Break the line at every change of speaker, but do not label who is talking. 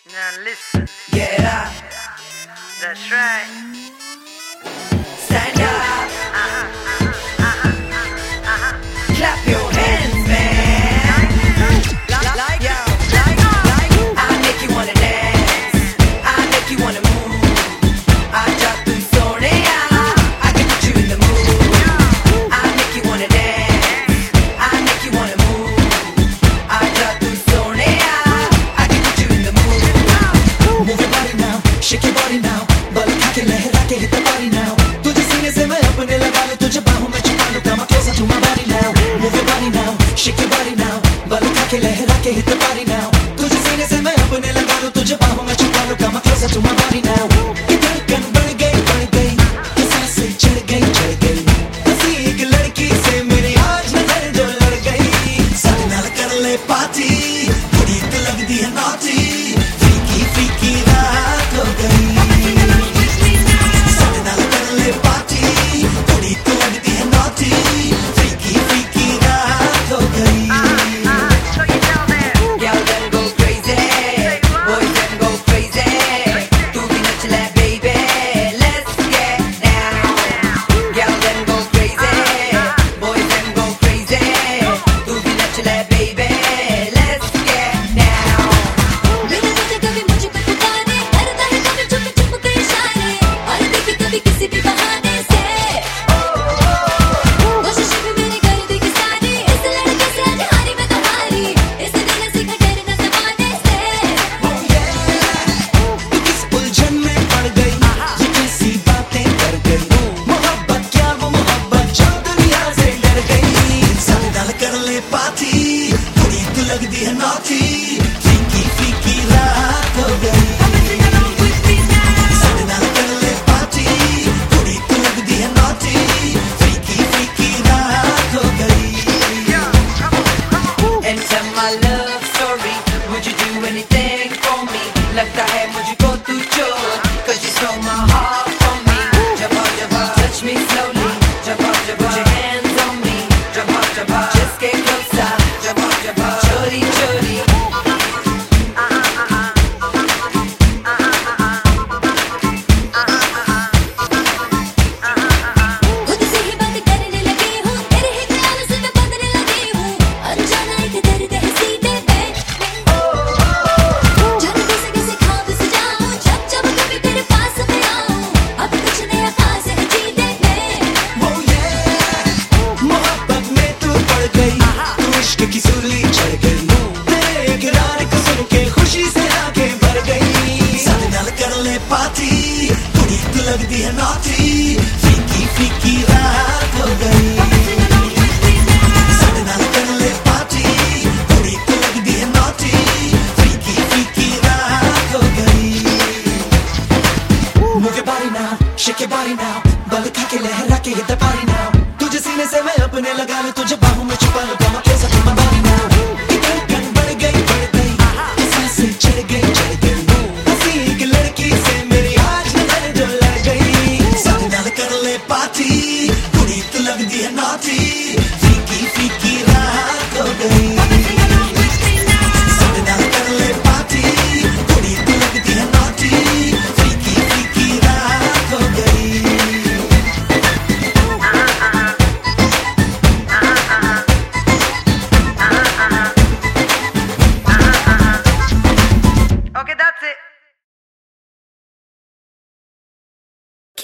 Now listen.
Yeah,
That's right.
stand up. Clap your hands, man. I make you wanna dance. I make you wanna move. Aja tu soneya, I can put you in the mood. I make you wanna dance. I make you wanna move. Aja tu soneya, I can put you in the mood.
Move your body now, shake your body now. बल खा के लहरा के hit the body now. तुझे सीने से मैं अपने लगा लूं, तुझे बाहों में छुपा लूं. Come closer to my body now. Move your body now, shake your body now. बल खा के लहरा के hit the body now. तुझे सीने से मैं अपने लगा लूं, तुझे बाहों में छुपा लूं. Come closer to my body now. कि धड़कन बढ़ गई, कि सांसें चढ़ गई. हंसी एक लड़की से मेरी आज नजर जो लड़ गई. साथ नाल कर ले पार्टी, कुड़ी तो लगदी है naughty. फीकी फीकी रात हो गई. साथ नाल कर ले पार्टी, कुड़ी तो लगदी है naughty. फीकी फीकी रात हो गई.
So you tell them.
Girl, them go crazy. Boys, them go crazy. तू भी नच ले, baby. Let's get down. Girl, them go crazy. Boys, them go crazy. तू भी नच ले, baby. Let's get down.
मेरा दिल कभी मुझे पे पुकारे, करता है कभी छुप छुप के इशारे, और देखे कभी किसी भी बहाने से। कोशिश भी मेरी कर दी कि सारी, इस लड़के से आज हारी मैं तो हारी, इस दिन सीखा डरना ज़माने से।
तू किस उलझन में पड़ गई, ये कैसी बातें कर गई. मोहब्बत क्या वो मोहब्बत जो दुनिया से डर गई. साथ नाल कर ले पार्टी, कुड़ी तू लगदी है naughty. फीकी फीकी रात हो गई. साथ नाल कर ले पार्टी, कुड़ी तू लगदी है naughty. फीकी फीकी रात हो गई.
Enter my love story. Would you do anything for me? लगता है मुझको तू चोर, 'cause you stole my heart from me. Jabba jabba, touch me slowly. Jabba jabba, put your hands on me. Jabba jabba, just get closer. Jabba jabba, chori chori.
खुद से ही बात करने लगी हूँ, तेरे ही ख्याल से मैं बदलने लगी हूँ, अनजाना एक दर्द है सीने में। जाने कैसे कैसे ख्वाब सजाऊं, जब जब कभी तेरे पास मैं आऊं, अब कुछ नया खास है जीने में।
Oh yeah, मोहब्बत में तू पड़ गई, तू इश्क की सूली चढ़ गई. तेरे इकरार को सुन के खुशी से आंखें भर गई. साथ नाल कर ले पार्टी, कुड़ी तू लगदी है naughty. फीकी फीकी रात हो गई. साथ नाल कर ले पार्टी, कुड़ी तू लगदी है naughty. फीकी फीकी रात हो गई. Move your body now, shake your body now. बल खा के लहरा के hit the body now. तुझे सीने से मैं अपने लगा लूं, तुझे बाहों में छुपा लूं. Come closer to my body now. कि धड़कन बढ़ गई, कि सांसें चढ़ गई. हंसी एक लड़की से मेरी आज नजर जो लड़ गई. साथ नाल कर ले पार्टी, कुड़ी तू लगदी है naughty. फीकी फीकी रात हो गई. साथ नाल कर ले पार्टी, कुड़ी तू लगदी है naughty. फीकी फीकी रात हो गई.
Okay, that's it.